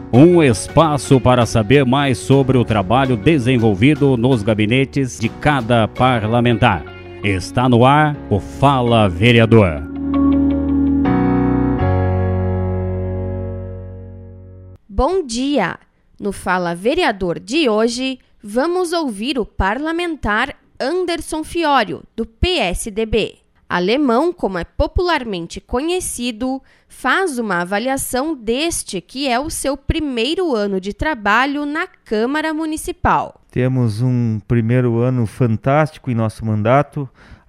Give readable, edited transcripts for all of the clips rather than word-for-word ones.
Um espaço para saber mais sobre o trabalho desenvolvido nos gabinetes de cada parlamentar. Está no ar o Fala Vereador. Bom dia! No Fala Vereador de hoje, vamos ouvir o parlamentar Anderson Fiório, do PSDB. Alemão, como é popularmente conhecido, faz uma avaliação deste que é o seu primeiro ano de trabalho na Câmara Municipal. Temos um primeiro ano fantástico em nosso mandato,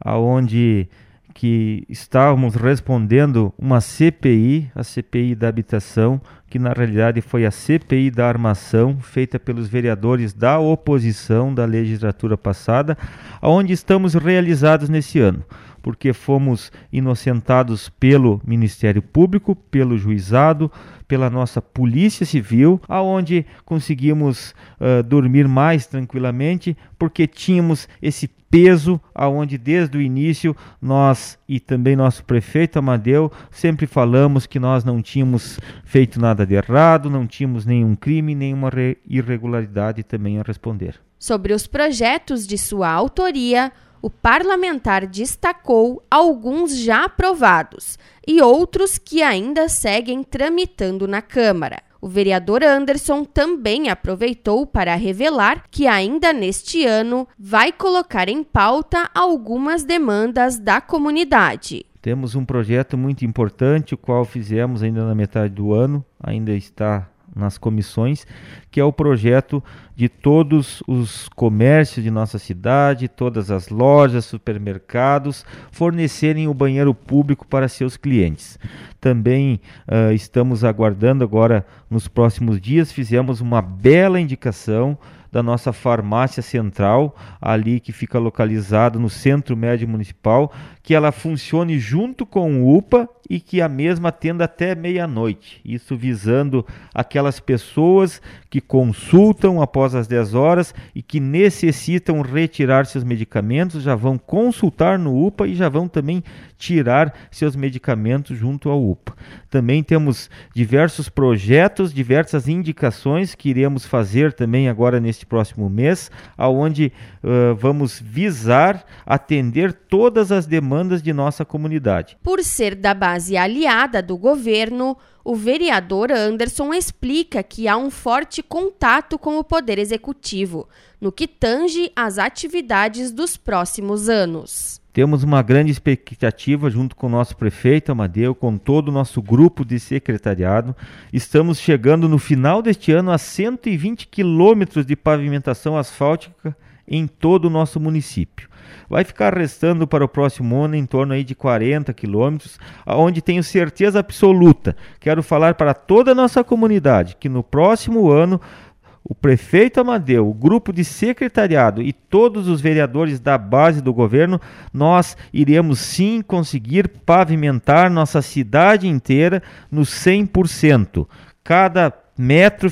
onde que estávamos respondendo uma CPI, a CPI da habitação, que na realidade foi a CPI da armação, feita pelos vereadores da oposição da legislatura passada, onde estamos realizados nesse ano, porque fomos inocentados pelo Ministério Público, pelo Juizado, pela nossa Polícia Civil, aonde conseguimos dormir mais tranquilamente, porque tínhamos esse peso, aonde desde o início nós e também nosso prefeito Amadeu sempre falamos que nós não tínhamos feito nada de errado, não tínhamos nenhum crime, nenhuma irregularidade também a responder. Sobre os projetos de sua autoria, o parlamentar destacou alguns já aprovados e outros que ainda seguem tramitando na Câmara. O vereador Anderson também aproveitou para revelar que ainda neste ano vai colocar em pauta algumas demandas da comunidade. Temos um projeto muito importante, o qual fizemos ainda na metade do ano, ainda está nas comissões, que é o projeto de todos os comércios de nossa cidade, todas as lojas, supermercados, fornecerem o banheiro público para seus clientes. Também estamos aguardando agora, nos próximos dias, fizemos uma bela indicação da nossa farmácia central, ali que fica localizado no Centro Médio Municipal, que ela funcione junto com o UPA e que a mesma atenda até meia-noite. Isso visando aquelas pessoas que consultam após as 10 horas e que necessitam retirar seus medicamentos, já vão consultar no UPA e já vão também tirar seus medicamentos junto ao UPA. Também temos diversos projetos, diversas indicações que iremos fazer também agora neste próximo mês, aonde vamos visar atender todas as demandas de nossa comunidade. Por ser da base aliada do governo, o vereador Anderson explica que há um forte contato com o Poder Executivo, no que tange às atividades dos próximos anos. Temos uma grande expectativa junto com o nosso prefeito Amadeu, com todo o nosso grupo de secretariado. Estamos chegando no final deste ano a 120 quilômetros de pavimentação asfáltica em todo o nosso município. Vai ficar restando para o próximo ano em torno aí de 40 quilômetros, onde tenho certeza absoluta, quero falar para toda a nossa comunidade, que no próximo ano o prefeito Amadeu, o grupo de secretariado e todos os vereadores da base do governo, nós iremos sim conseguir pavimentar nossa cidade inteira no 100%. Cada metro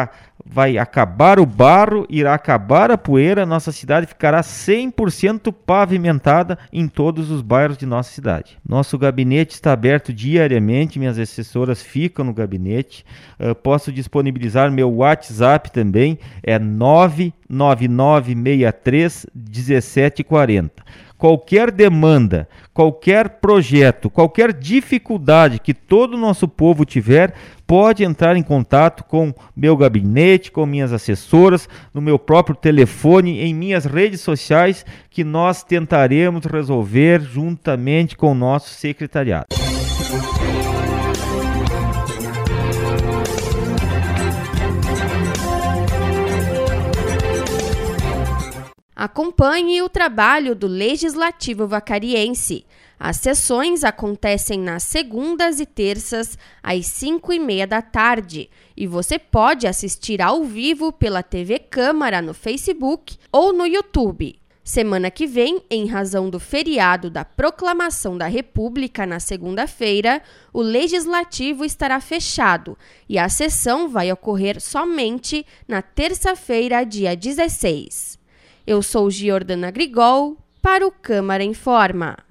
vai acabar o barro, irá acabar a poeira, nossa cidade ficará 100% pavimentada em todos os bairros de nossa cidade. Nosso gabinete está aberto diariamente, minhas assessoras ficam no gabinete, posso disponibilizar meu WhatsApp também, é 999631740. Qualquer demanda, qualquer projeto, qualquer dificuldade que todo o nosso povo tiver, pode entrar em contato com meu gabinete, com minhas assessoras, no meu próprio telefone, em minhas redes sociais, que nós tentaremos resolver juntamente com o nosso secretariado. Acompanhe o trabalho do Legislativo Vacariense. As sessões acontecem nas segundas e terças, às 5h30 da tarde, e você pode assistir ao vivo pela TV Câmara no Facebook ou no YouTube. Semana que vem, em razão do feriado da Proclamação da República na segunda-feira, o Legislativo estará fechado e a sessão vai ocorrer somente na terça-feira, dia 16. Eu sou Giordana Grigol, para o Câmara Informa.